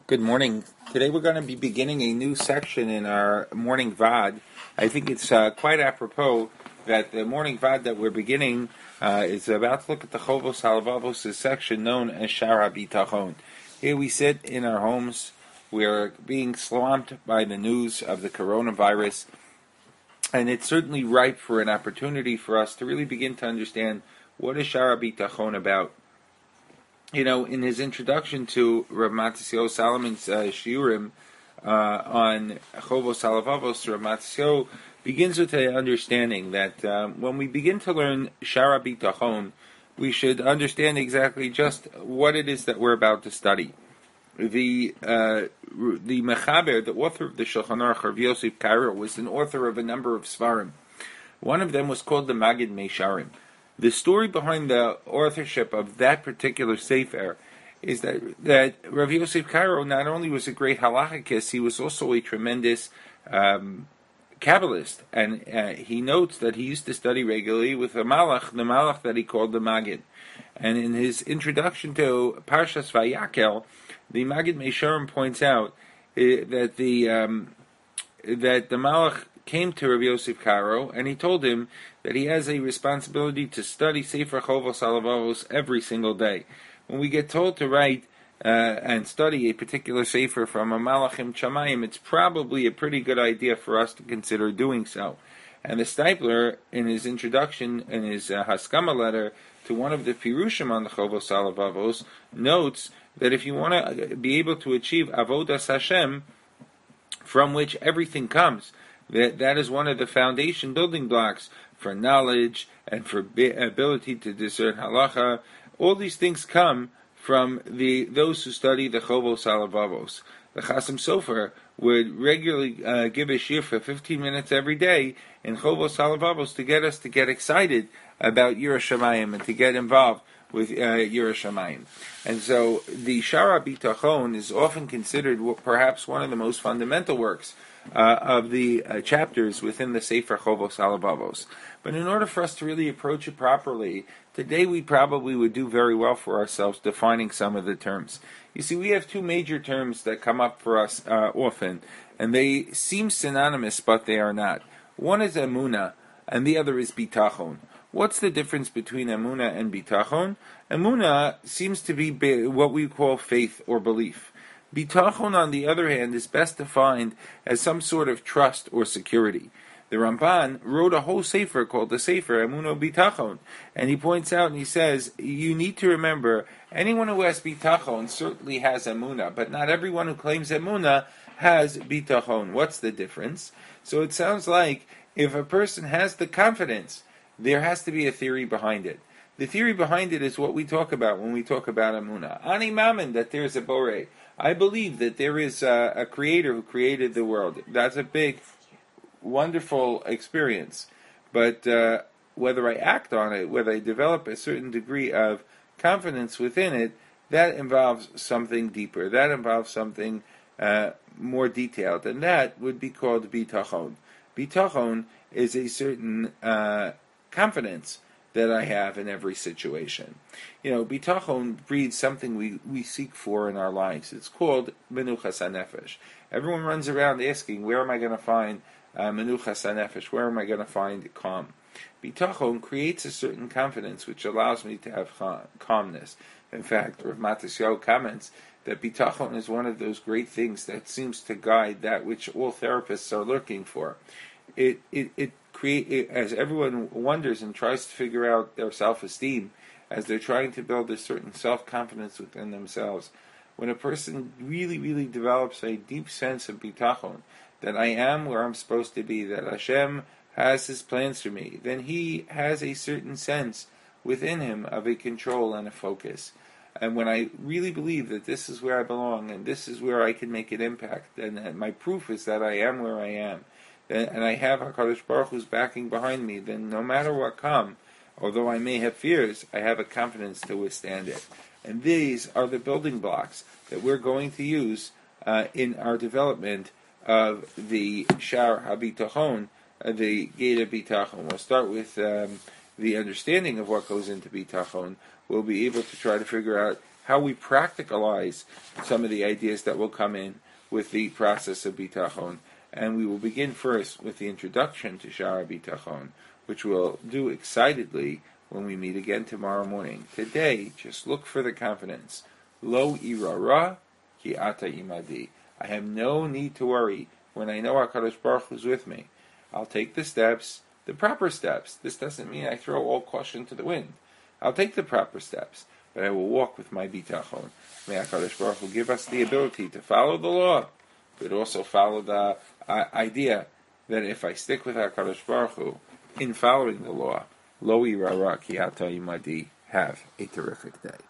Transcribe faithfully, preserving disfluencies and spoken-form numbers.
Good morning. Today we're going to be beginning a new section in our morning Vad. I think it's uh, quite apropos that the morning Vad that we're beginning uh, is about to look at the Chovos Halavavos section known as Shara Bitachon. Here we sit in our homes. We're being swamped by the news of the coronavirus, and it's certainly ripe for an opportunity for us to really begin to understand what is Shara Bitachon about. You know, in his introduction to Rav Matisyahu Salomon's uh, Shiurim uh, on Chovos Halavavos, Rav Matisyahu begins with the understanding that um, when we begin to learn Shara Bitachon, we should understand exactly just what it is that we're about to study. The uh, the Mechaber, the author of the Shulchan Aruch, Rav Yosef Karo, was an author of a number of Svarim. One of them was called the Magid Meisharim. The story behind the authorship of that particular sefer is that that Rav Yosef Karo not only was a great halachicist, he was also a tremendous um, Kabbalist, and uh, he notes that he used to study regularly with a malach, the malach that he called the Magid. And in his introduction to Parshas Vayakel, the Magid Meisharim points out uh, that the um, that the malach came to Rav Yosef Karo, and he told him that he has a responsibility to study Sefer Chovos Halavavos every single day. When we get told to write uh, and study a particular Sefer from a Malachim Chamayim, it's probably a pretty good idea for us to consider doing so. And the Steipler, in his introduction, in his uh, Haskama letter to one of the Pirushim on the Chovos Halavavos, notes that if you want to be able to achieve Avodas Hashem, from which everything comes, That that is one of the foundation building blocks for knowledge and for bi- ability to discern halacha. All these things come from the those who study the Chovos Halavavos. The Chasam Sofer would regularly uh, give a shir for fifteen minutes every day in Chovos Halavavos to get us to get excited about Yiras Shamayim and to get involved with uh, Yiras Shamayim. And so the Shara Bitachon is often considered perhaps one of the most fundamental works Uh, of the uh, chapters within the Sefer Chovos Halavavos. But in order for us to really approach it properly, today we probably would do very well for ourselves defining some of the terms. You see, we have two major terms that come up for us uh, often, and they seem synonymous, but they are not. One is Emunah, and the other is Bitachon. What's the difference between Emunah and Bitachon? Emunah seems to be what we call faith or belief. Bitachon, on the other hand, is best defined as some sort of trust or security. The Ramban wrote a whole sefer called the Sefer Emunah Bitachon, and he points out and he says, you need to remember, anyone who has Bitachon certainly has Emunah, but not everyone who claims Emunah has Bitachon. What's the difference? So it sounds like if a person has the confidence, there has to be a theory behind it. The theory behind it is what we talk about when we talk about Emunah. Ani Mamin, that there's a Borei. I believe that there is a, a creator who created the world. That's a big, wonderful experience. But uh, whether I act on it, whether I develop a certain degree of confidence within it, that involves something deeper. That involves something uh, more detailed. And that would be called bitachon. Bitachon is a certain uh, confidence that I have in every situation. You know, bitachon breeds something we, we seek for in our lives. It's called menuchas hanefesh. Everyone runs around asking, where am I going to find uh, menuchas hanefesh? Where am I going to find calm? Bitachon creates a certain confidence which allows me to have cal- calmness. In fact, Rav Matisyahu comments that bitachon is one of those great things that seems to guide that which all therapists are looking for. It it it create as everyone wonders and tries to figure out their self-esteem, as they're trying to build a certain self-confidence within themselves. When a person really, really develops a deep sense of bitachon, that I am where I'm supposed to be, that Hashem has His plans for me, then he has a certain sense within him of a control and a focus. And when I really believe that this is where I belong and this is where I can make an impact, then my proof is that I am where I am, and I have HaKadosh Baruch Hu's backing behind me, then no matter what come, although I may have fears, I have a confidence to withstand it. And these are the building blocks that we're going to use uh, in our development of the Shar HaBitachon, uh, the Gate of Bitachon. We'll start with um, the understanding of what goes into Bitachon. We'll be able to try to figure out how we practicalize some of the ideas that will come in with the process of bitachon. And we will begin first with the introduction to Shara Bitachon, which we'll do excitedly when we meet again tomorrow morning. Today, just look for the confidence. Lo irara ki ata imadi. I have no need to worry when I know HaKadosh Baruch Hu is with me. I'll take the steps, the proper steps. This doesn't mean I throw all caution to the wind. I'll take the proper steps, but I will walk with my bitachon. May HaKadosh Baruch Hu give us the ability to follow the law, but also follow the uh, idea that if I stick with HaKadosh Baruch Hu in following the law, lo irara ki ata imadi. Have a terrific day.